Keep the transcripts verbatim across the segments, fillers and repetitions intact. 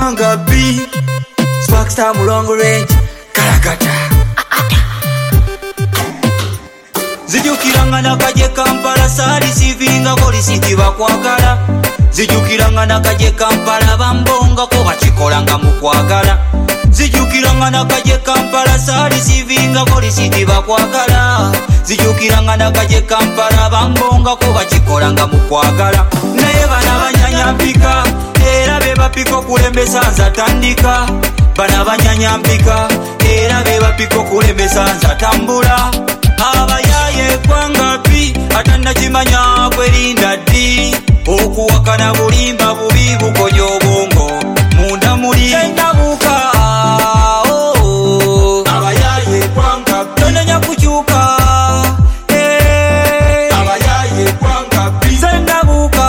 Gwanga B Sparkstar Mulongo Range Kalakata Zijukiranga nakaje Kampala sali sivinga kolisiti bakwagala Zijukiranga nakaje Kampala bambonga ko bakikolanga mukwagala Zijukiranga nakaje Kampala sali sivinga kolisiti bakwagala Zijukiranga nakaje Kampala bambonga ko bakikolanga mukwagala naye bana banyanya mpika era beba piko kulembesa nza tandika bana banyanya mpika era beba piko kulembesa nza tambula abayaye Gwanga B atanna kimanya kwerinda ddi okuwakana bulimba bubi bukonya obwongo munda muli endabuka oh abayaye Gwanga B tonenya kukyuka eh abayaye Gwanga B sendabuka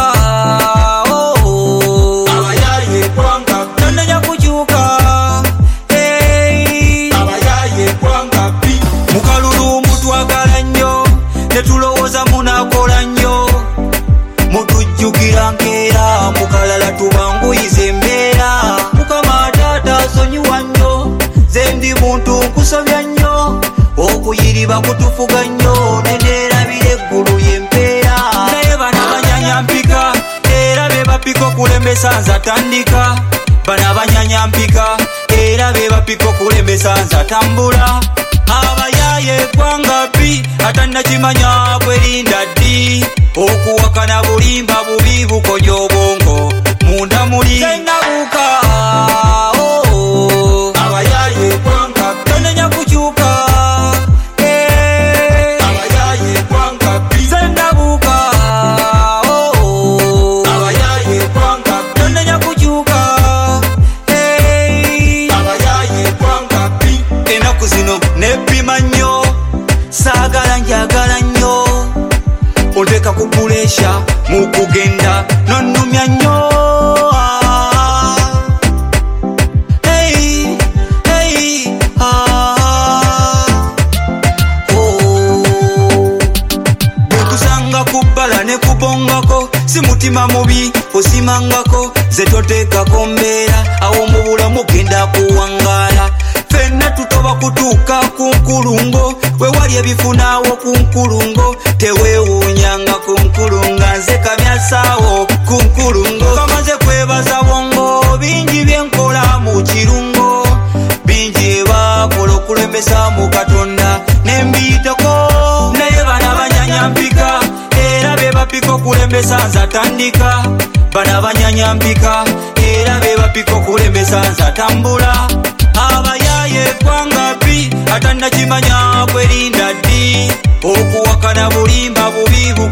oh abayaye Gwanga B tonenya kukyuka eh abayaye Gwanga B mukalulu mutwagala nnyo tetulowoza munakola nnyo mutujjukira nkeera mukalala tubanguyize embeera mukama taata sonyiwa nnyo ze ndi muntu nkusobya nnyo okuyiriba kutufuga nnyo neneerabira eggulu y'empeera naye bana banyanya mpika era be bapika okulembesa nza tandika bana banyanya mpika era be bapika okulembesa nza tambula abayaye Gwanga B atanna kimanya kwerinda ddi okuwakana bulimba bubi bukonya obwongo munda muli sendabuka oh abayaye Gwanga B tonenya kukyuka eh abayaye Gwanga B sendabuka oh abayaye Gwanga B tonenya kukyuka eh abayaye Gwanga B enaku zino nepima nnyo saagala njagala nnyo ondeka kupulesha mukugenda nonnumya nnyo hey hey ah oh bukusanga kubala ne kubongako si mutima mubi osimangako zetotekako mbeera awo mu bulamu genda kuwangala fenna tutoba kutuuka ku nkulungo wewali ebifunaawo ku nkulungo teweewuunyanga ku nkulunga nze kamyasaawo ku nkulungo kamaze kwebaza bongo bingi byenkola mu kirungo bingi ebaakola okulembesa mu Katonda nembiyitako naye bana banyanya mpika era be bapika okulembesa nza tandika bana banyanya mpika era be bapika okulembesa nza tambula abayaye Gwanga B atanna kimanya kwerinda ddi okuwakana bulimba bubi